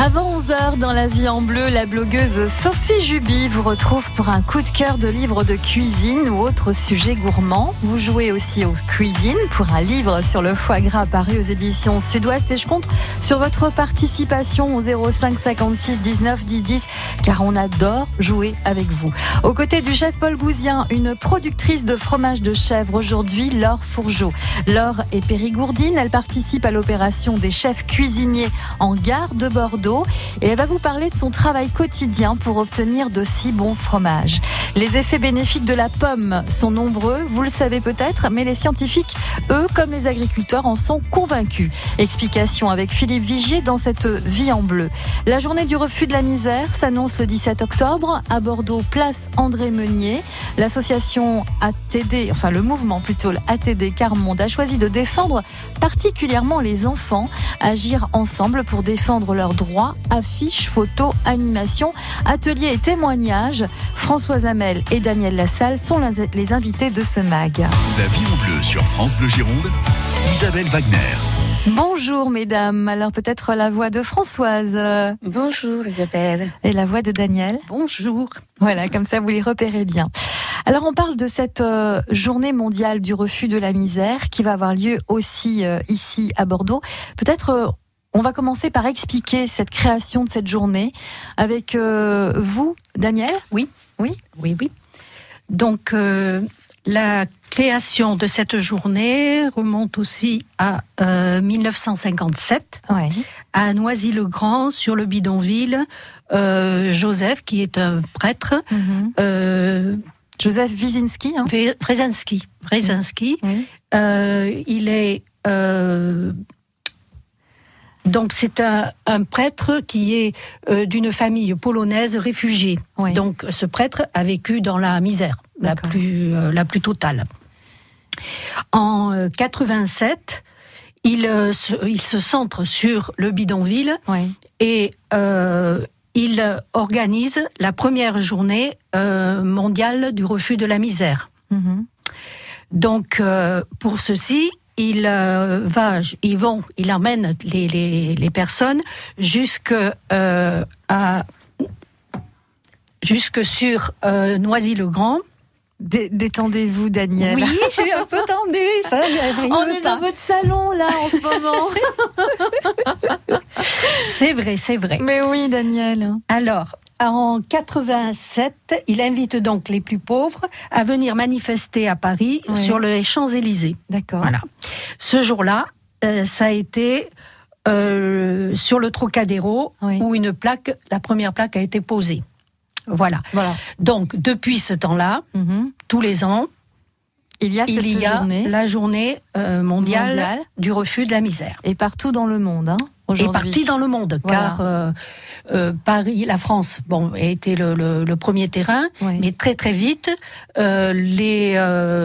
Avant 11h dans La Vie en Bleu, la blogueuse Sophie Juby vous retrouve pour un coup de cœur de livre de cuisine ou autre sujet gourmand. Vous jouez aussi aux cuisines pour un livre sur le foie gras paru aux éditions Sud-Ouest et je compte sur votre participation au 05 56 19 10 10 car on adore jouer avec vous. Aux côtés du chef Paul Gouzien, une productrice de fromage de chèvre aujourd'hui, Laure Fourgeot. Laure est périgourdine, elle participe à l'opération des chefs cuisiniers en gare de Bordeaux et elle va vous parler de son travail quotidien pour obtenir de si bons fromages. Les effets bénéfiques de la pomme sont nombreux, vous le savez peut-être, mais les scientifiques, eux, comme les agriculteurs, en sont convaincus. Explication avec Philippe Vigier dans cette Vie en Bleu. La journée du refus de la misère s'annonce le 17 octobre à Bordeaux, place André Meunier. L'association ATD, enfin le mouvement plutôt, ATD Carmonde, a choisi de défendre particulièrement les enfants. Agir ensemble pour défendre leurs droits, affiches, photos, animations, ateliers et témoignages. Françoise Hamel et Daniel Lassalle sont les invités de ce mag. La Vie en Bleu sur France Bleu Gironde, Isabelle Wagner. Bonjour mesdames, alors peut-être la voix de Françoise. Bonjour Isabelle. Et la voix de Daniel. Bonjour. Voilà, comme ça vous les repérez bien. Alors on parle de cette journée mondiale du refus de la misère qui va avoir lieu aussi ici à Bordeaux. Peut-être on va commencer par expliquer cette création de cette journée avec vous, Daniel. Oui. Donc la création de cette journée remonte aussi à 1957, ouais. À Noisy-le-Grand, sur le bidonville. Joseph, qui est un prêtre, Joseph Wyszynski, hein. Wresinski. Oui. Il est donc c'est un prêtre qui est d'une famille polonaise réfugiée. Oui. Donc ce prêtre a vécu dans la misère la plus totale. En 87, il se centre sur le bidonville, oui. Et il organise la première journée mondiale du refus de la misère. Mm-hmm. Donc pour ceci, il emmène les personnes jusque sur Noisy-le-Grand. Détendez-vous, Daniel. Oui, je suis un peu tendue. Ça, on est dans votre salon, là, en ce moment. C'est vrai. Mais oui, Daniel. Alors, en 87, il invite donc les plus pauvres à venir manifester à Paris, oui. Sur les Champs-Élysées. D'accord. Voilà. Ce jour-là, ça a été sur le Trocadéro, oui. Où la première plaque a été posée. Voilà. Donc, depuis ce temps-là, tous les ans, il y a la journée mondiale du refus de la misère. Et partout dans le monde, hein, aujourd'hui. Et partout dans le monde, voilà. Car Paris, la France, a été le premier terrain, oui. Mais très très vite, les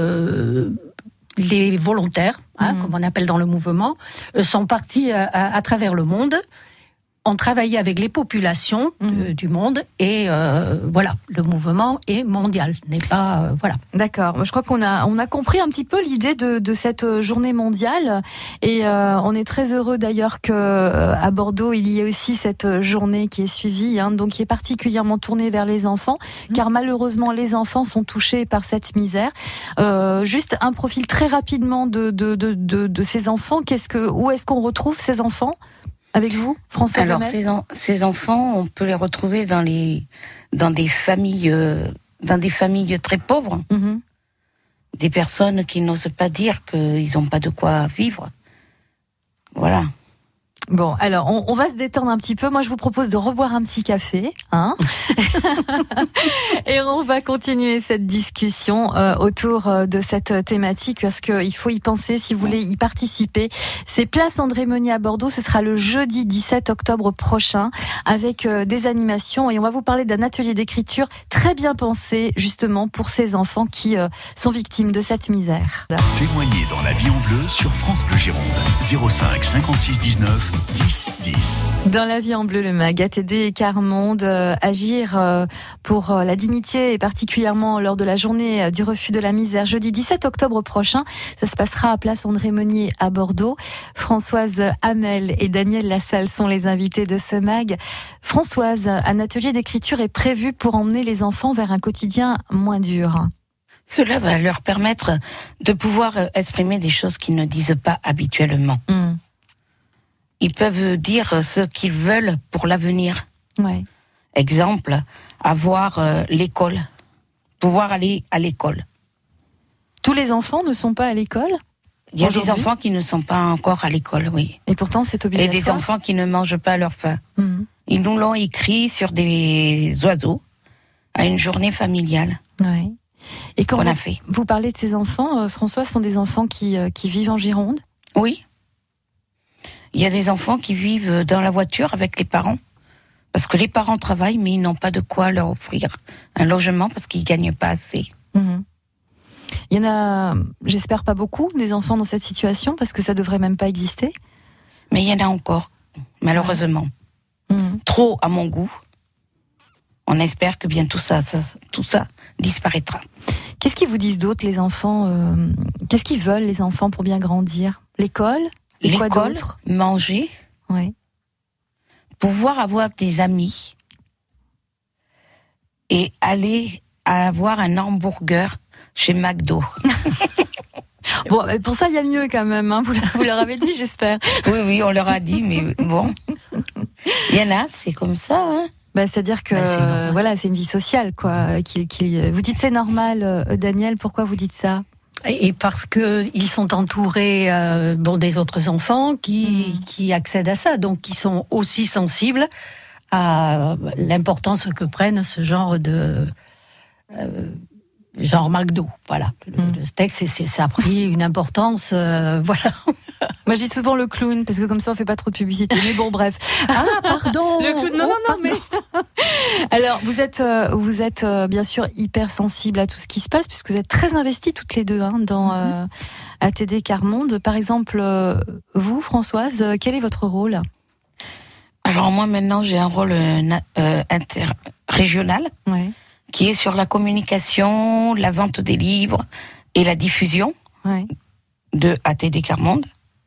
volontaires, comme on appelle dans le mouvement, sont partis à travers le monde. On travaillait avec les populations du monde et le mouvement est mondial, n'est pas D'accord. Je crois qu'on a compris un petit peu l'idée de cette journée mondiale et on est très heureux d'ailleurs que à Bordeaux il y ait aussi cette journée qui est suivie, donc qui est particulièrement tournée vers les enfants, car malheureusement les enfants sont touchés par cette misère. Juste un profil très rapidement de ces enfants. Où est-ce qu'on retrouve ces enfants? Avec vous, François? Alors, ces enfants, on peut les retrouver dans des familles très pauvres, des personnes qui n'osent pas dire qu'ils n'ont pas de quoi vivre. Voilà. Bon, alors, on va se détendre un petit peu. Moi, je vous propose de reboire un petit café, hein. Et on va continuer cette discussion autour de cette thématique parce qu'il faut y penser si vous voulez y participer. C'est place André Meunier à Bordeaux. Ce sera le jeudi 17 octobre prochain avec des animations et on va vous parler d'un atelier d'écriture très bien pensé justement pour ces enfants qui sont victimes de cette misère. Témoignez dans La Vie en Bleu sur France Bleu Gironde. 05 56 19 10 10. Dans la vie en bleu, le MAG, ATD Carmonde, agir pour la dignité et particulièrement lors de la journée du refus de la misère, jeudi 17 octobre prochain. Ça se passera à place André Meunier à Bordeaux. Françoise Hamel et Daniel Lassalle sont les invités de ce MAG. Françoise, un atelier d'écriture est prévu pour emmener les enfants vers un quotidien moins dur. Cela va leur permettre de pouvoir exprimer des choses qu'ils ne disent pas habituellement. Ils peuvent dire ce qu'ils veulent pour l'avenir. Ouais. Exemple, avoir l'école, pouvoir aller à l'école. Tous les enfants ne sont pas à l'école ? Il y a des enfants qui ne sont pas encore à l'école, oui. Et pourtant, c'est obligatoire. Et des enfants qui ne mangent pas à leur faim. Ils nous l'ont écrit sur des oiseaux à une journée familiale. Ouais. Et quand qu'on a fait. Vous parlez de ces enfants, François, ce sont des enfants qui vivent en Gironde ? Oui. Il y a des enfants qui vivent dans la voiture avec les parents. Parce que les parents travaillent, mais ils n'ont pas de quoi leur offrir un logement parce qu'ils ne gagnent pas assez. Il y en a, j'espère pas beaucoup, des enfants dans cette situation, parce que ça devrait même pas exister. Mais il y en a encore, malheureusement. Trop à mon goût. On espère que bien tout ça disparaîtra. Qu'est-ce qu'ils vous disent d'autre, les enfants qu'est-ce qu'ils veulent, les enfants, pour bien grandir ? L'école ? Et quoi l'école, d'autre ? manger, Ouais. pouvoir avoir des amis et aller avoir un hamburger chez McDo. Bon, pour ça, il y a mieux quand même, hein. Vous leur avez dit, j'espère. Oui, on leur a dit, mais bon. Il y en a, c'est comme ça, hein. C'est-à-dire que voilà, c'est une vie sociale, quoi. Vous dites c'est normal, Daniel, pourquoi vous dites ça ? Et parce que ils sont entourés des autres enfants qui accèdent à ça, donc qui sont aussi sensibles à l'importance que prennent ce genre de genre McDo. Voilà, le steak, ça a pris une importance, voilà. Moi, je dis souvent le clown, parce que comme ça, on fait pas trop de publicité. Mais bon, bref. Ah, pardon. Le clown, non, mais. Alors, vous êtes bien sûr hyper sensible à tout ce qui se passe, puisque vous êtes très investis toutes les deux, hein, dans ATD Carmonde. Par exemple, vous, Françoise, quel est votre rôle ? Alors moi, maintenant, j'ai un rôle interrégional. Ouais. Qui est sur la communication, la vente des livres et la diffusion de ATD Carmonde.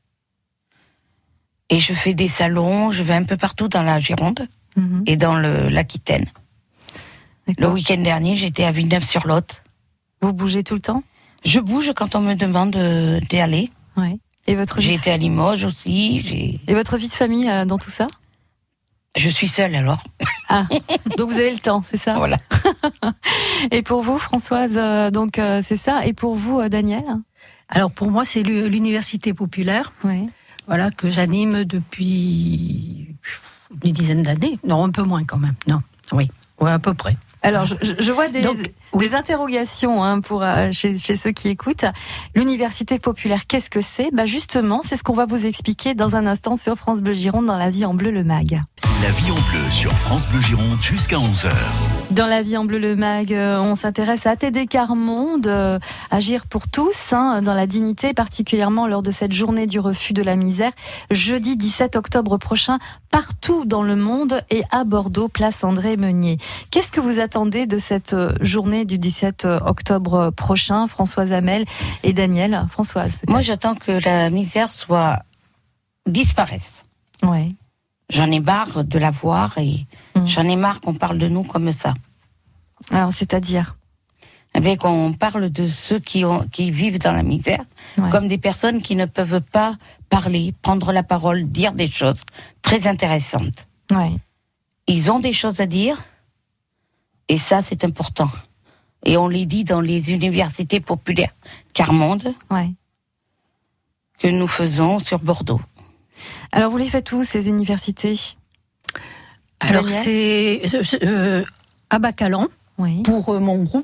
Et je fais des salons, je vais un peu partout dans la Gironde et dans l'Aquitaine. Le week-end dernier, j'étais à Villeneuve-sur-Lot. Vous bougez tout le temps ? Je bouge quand on me demande d'y aller. Ouais. Et j'ai été à Limoges aussi. Et votre vie de famille dans tout ça ? Je suis seule alors. Ah, donc vous avez le temps, c'est ça ? Voilà. Et pour vous, Françoise, c'est ça. Et pour vous, Daniel ? Alors pour moi, c'est l'université populaire, voilà, que j'anime depuis une dizaine d'années. Non, un peu moins quand même. Non, oui, à peu près. Alors, je vois des interrogations pour chez ceux qui écoutent. L'université populaire, qu'est-ce que c'est ? Justement, c'est ce qu'on va vous expliquer dans un instant sur France Bleu Gironde dans La Vie en Bleu, le MAG. La Vie en Bleu sur France Bleu Gironde jusqu'à 11h. Dans La Vie en Bleu, le MAG, on s'intéresse à ATD Carmonde, agir pour tous, dans la dignité, particulièrement lors de cette journée du refus de la misère, jeudi 17 octobre prochain, partout dans le monde et à Bordeaux, place André Meunier. Qu'est-ce que vous attendez de cette journée du 17 octobre prochain, Françoise Hamel et Daniel ? Françoise, peut-être. Moi, j'attends que la misère disparaisse. Ouais. J'en ai marre de la voir et j'en ai marre qu'on parle de nous comme ça. Alors, c'est-à-dire ? Qu'on parle de ceux qui vivent dans la misère comme des personnes qui ne peuvent pas parler, prendre la parole, dire des choses très intéressantes. Ouais. Ils ont des choses à dire et ça, c'est important. Et on les dit dans les universités populaires Carmonde que nous faisons sur Bordeaux. Alors, vous les faites où, ces universités ? Alors, c'est à Bacalan, pour mon groupe.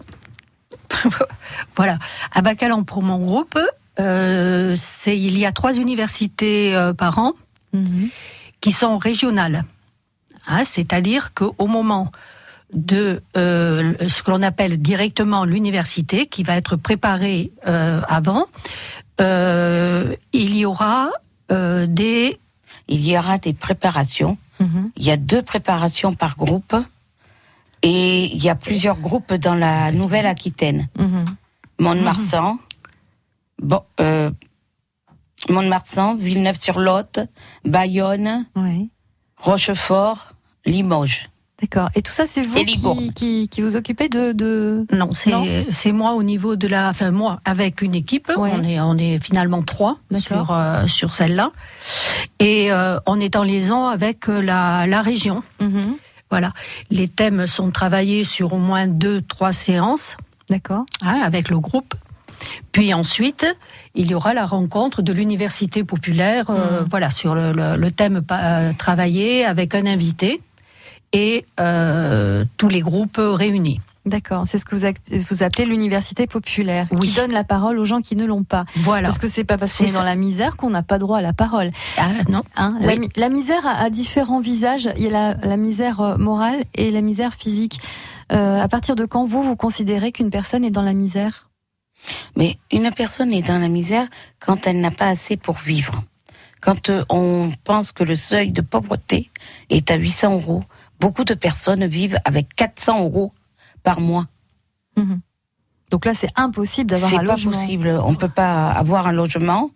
Voilà, à Bacalan, pour mon groupe, il y a 3 universités par an qui sont régionales. C'est-à-dire qu'au moment de ce que l'on appelle directement l'université, qui va être préparée avant, il y aura il y aura des préparations. Il y a 2 préparations par groupe et il y a plusieurs groupes dans la Nouvelle-Aquitaine. Mont-de-Marsan, Mont-de-Marsan, Villeneuve-sur-Lot, Bayonne, Rochefort, Limoges. D'accord. Et tout ça, c'est vous qui vous occupez de... Non, c'est moi au niveau de la... Enfin, moi, avec une équipe. Ouais. On est finalement 3 sur celle-là. Et on est en liaison avec la région. Voilà. Les thèmes sont travaillés sur au moins 2-3 séances. D'accord. Avec le groupe. Puis ensuite, il y aura la rencontre de l'université populaire, voilà, sur le thème travaillé avec un invité. Et tous les groupes réunis. D'accord, c'est ce que vous appelez l'université populaire, qui donne la parole aux gens qui ne l'ont pas. Voilà. Parce que c'est pas parce qu'on est dans la misère qu'on n'a pas droit à la parole. Non. La misère a différents visages. Il y a la misère morale et la misère physique. À partir de quand vous considérez qu'une personne est dans la misère ? Mais une personne est dans la misère quand elle n'a pas assez pour vivre. Quand on pense que le seuil de pauvreté est à 800 €, beaucoup de personnes vivent avec 400 € par mois. Donc là, c'est impossible d'avoir un logement. C'est pas possible. On peut pas avoir un logement.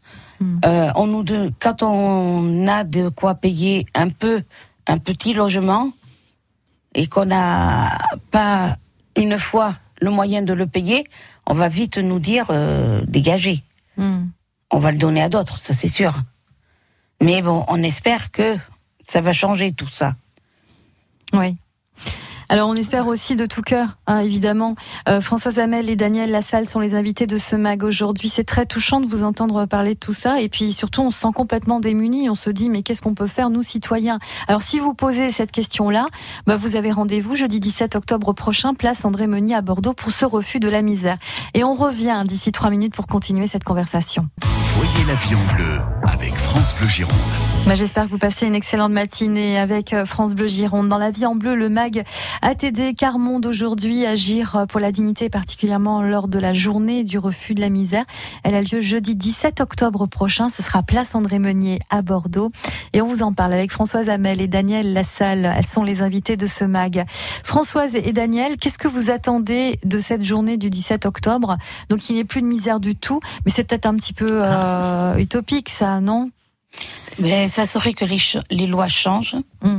Quand on a de quoi payer un petit logement et qu'on n'a pas une fois le moyen de le payer, on va vite nous dire dégagez. On va le donner à d'autres, ça c'est sûr. Mais bon, on espère que ça va changer tout ça. Oui. Alors on espère aussi de tout cœur, évidemment. Françoise Hamel et Daniel Lassalle sont les invités de ce MAG aujourd'hui. C'est très touchant de vous entendre parler de tout ça. Et puis surtout, on se sent complètement démunis. On se dit, mais qu'est-ce qu'on peut faire, nous, citoyens ? Alors si vous posez cette question-là, vous avez rendez-vous jeudi 17 octobre prochain, place André Meunier à Bordeaux pour ce refus de la misère. Et on revient d'ici 3 minutes pour continuer cette conversation. Voyez la vie en bleu avec France Bleu Gironde. J'espère que vous passez une excellente matinée avec France Bleu Gironde. Dans la vie en bleu, le MAG ATD Carmonde aujourd'hui, agir pour la dignité, particulièrement lors de la journée du refus de la misère. Elle a lieu jeudi 17 octobre prochain. Ce sera place André Meunier à Bordeaux. Et on vous en parle avec Françoise Hamel et Daniel Lassalle. Elles sont les invités de ce MAG. Françoise et Daniel, qu'est-ce que vous attendez de cette journée du 17 octobre ? Donc il n'y a plus de misère du tout, mais c'est peut-être un petit peu utopique ça, non ? Mais ça serait que les lois changent.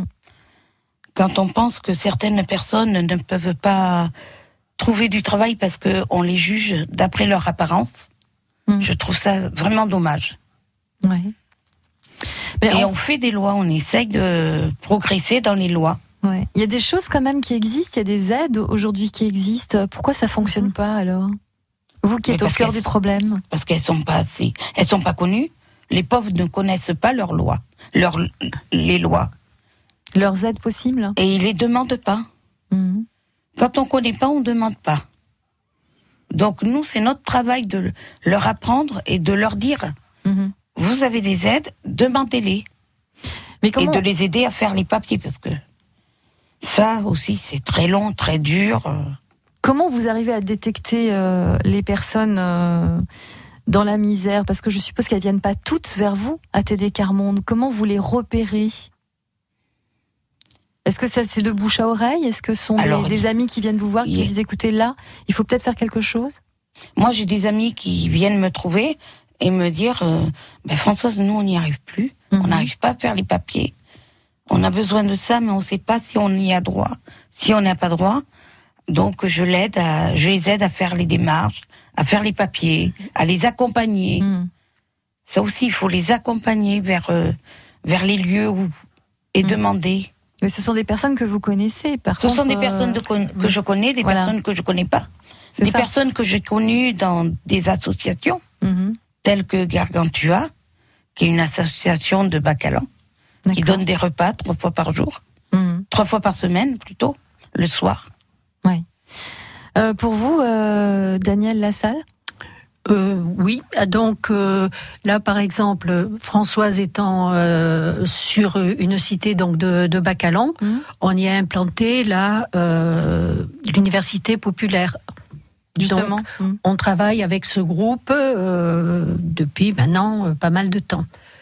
Quand on pense que certaines personnes ne peuvent pas trouver du travail parce qu'on les juge d'après leur apparence, je trouve ça vraiment dommage. Ouais. Et on fait des lois, on essaye de progresser dans les lois. Ouais. Il y a des choses quand même qui existent, il y a des aides aujourd'hui qui existent. Pourquoi ça fonctionne pas alors ? Vous qui êtes au cœur du problème. Parce qu'elles sont pas assez, elles sont pas connues. Les pauvres ne connaissent pas leurs lois, les lois. Leurs aides possibles. Et ils les demandent pas. Quand on connaît pas, on demande pas. Donc nous, c'est notre travail de leur apprendre et de leur dire, vous avez des aides, demandez-les. Et de les aider à faire les papiers, parce que ça aussi, c'est très long, très dur. Comment vous arrivez à détecter les personnes dans la misère, parce que je suppose qu'elles viennent pas toutes vers vous, ATD Carmonde. Comment vous les repérez ? Est-ce que ça c'est de bouche à oreille ? Est-ce que ce sont des amis qui viennent vous voir, qui vous disent écoutez là, il faut peut-être faire quelque chose ? Moi j'ai des amis qui viennent me trouver et me dire Françoise, nous on n'y arrive plus, on n'arrive pas à faire les papiers. On a besoin de ça, mais on ne sait pas si on y a droit, si on n'a pas droit. Donc je les aide à faire les démarches, à faire les papiers, à les accompagner. Ça aussi, il faut les accompagner vers les lieux et demander. Mais ce sont des personnes que vous connaissez, Ce sont des personnes que je connais, des personnes que je connais pas. Des personnes que j'ai connues dans des associations, telles que Gargantua, qui est une association de Bacalan, qui donne des repas 3 fois par jour, 3 fois par semaine plutôt, le soir. Oui. Pour vous, Daniel Lassalle ? Oui, donc là par exemple, Françoise étant sur une cité donc de Bacalan, on y a implanté l'université populaire. Justement. Donc, on travaille avec ce groupe depuis maintenant pas mal de temps.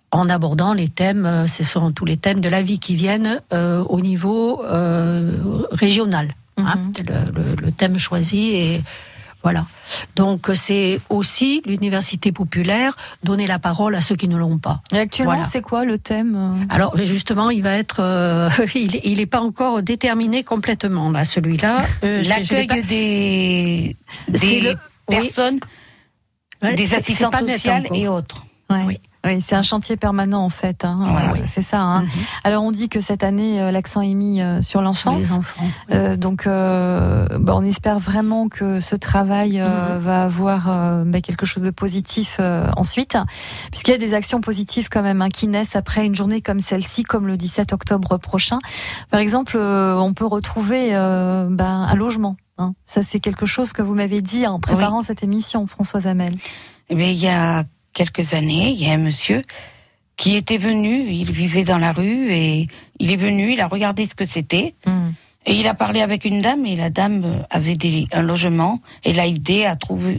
en abordant les thèmes, ce sont tous les thèmes de la vie qui viennent au niveau régional. Le thème choisi et voilà. Donc c'est aussi l'université populaire, donner la parole à ceux qui ne l'ont pas. Et actuellement, c'est quoi le thème ? Alors justement, il va être, il n'est pas encore déterminé complètement là, celui-là. L'accueil des personnes, des assistantes sociales et autres. Oui. Oui, c'est un chantier permanent en fait, c'est ça. Alors on dit que cette année l'accent est mis sur l'enfance, sur les enfants. Donc on espère vraiment que ce travail va avoir quelque chose de positif ensuite, puisqu'il y a des actions positives quand même qui naissent après une journée comme celle-ci, comme le 17 octobre prochain. Par exemple, on peut retrouver un logement. Ça c'est quelque chose que vous m'avez dit en préparant cette émission, Françoise Hamel. Eh bien, il y a quelques années, il y a un monsieur qui était venu, il vivait dans la rue et il est venu, il a regardé ce que c'était et il a parlé avec une dame et la dame avait un logement et l'a aidé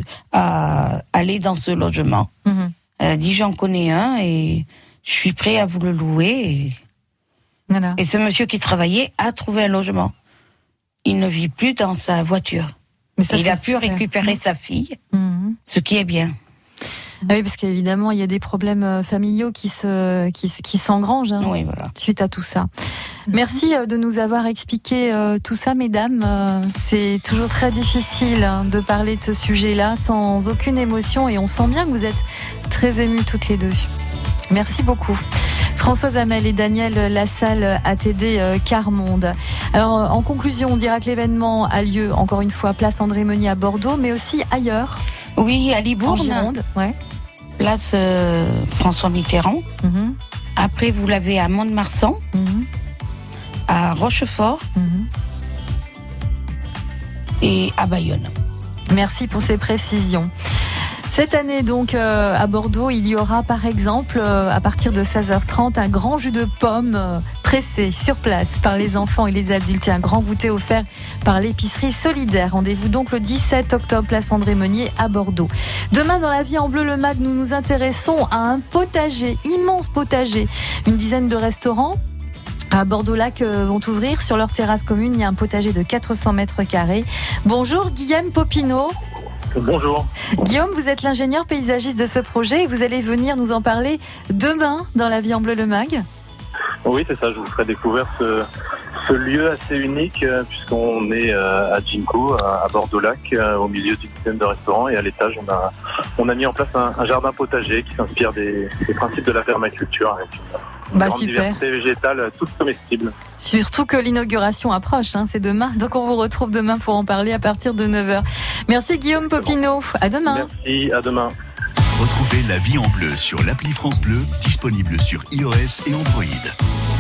à aller dans ce logement. Elle a dit j'en connais un et je suis prêt à vous le louer et ce monsieur qui travaillait a trouvé un logement. Il ne vit plus dans sa voiture. Mais ça, il a pu récupérer sa fille, ce qui est bien. Oui, parce qu'évidemment, il y a des problèmes familiaux qui s'engrangent suite à tout ça. Merci de nous avoir expliqué tout ça, mesdames. C'est toujours très difficile de parler de ce sujet-là sans aucune émotion et on sent bien que vous êtes très émues toutes les deux. Merci beaucoup. Françoise Hamel et Daniel Lassalle, ATD Carmonde. Alors, en conclusion, on dira que l'événement a lieu, encore une fois, place André Meunier à Bordeaux, mais aussi ailleurs. Oui, à Libourne. En Gironde, Place François Mitterrand. Après, vous l'avez à Mont-de-Marsan, à Rochefort et à Bayonne. Merci pour ces précisions. Cette année, donc, à Bordeaux, il y aura, par exemple, à partir de 16h30, un grand jus de pommes pressé sur place par les enfants et les adultes et un grand goûter offert par l'épicerie solidaire. Rendez-vous donc le 17 octobre, place André Meunier à Bordeaux. Demain, dans La Vie en Bleu, le MAG, nous nous intéressons à un potager, immense potager. Une dizaine de restaurants à Bordeaux-Lac vont ouvrir. Sur leur terrasse commune, il y a un potager de 400 mètres carrés. Bonjour, Guillaume Popinot. Bonjour. Guillaume, vous êtes l'ingénieur paysagiste de ce projet et vous allez venir nous en parler demain dans La Vie en Bleu, le MAG. Oui, c'est ça, je vous ferai découvrir ce lieu assez unique puisqu'on est à Ginko, à Bordeaux-Lac, au milieu d'une dizaine de restaurants et à l'étage on a mis en place un jardin potager qui s'inspire des principes de la permaculture avec une grande diversité végétale toute comestible. Surtout que l'inauguration approche, c'est demain, donc on vous retrouve demain pour en parler à partir de 9h. Merci Guillaume Popinot, à demain. Merci, à demain. Retrouvez La Vie en Bleu sur l'appli France Bleu, disponible sur iOS et Android.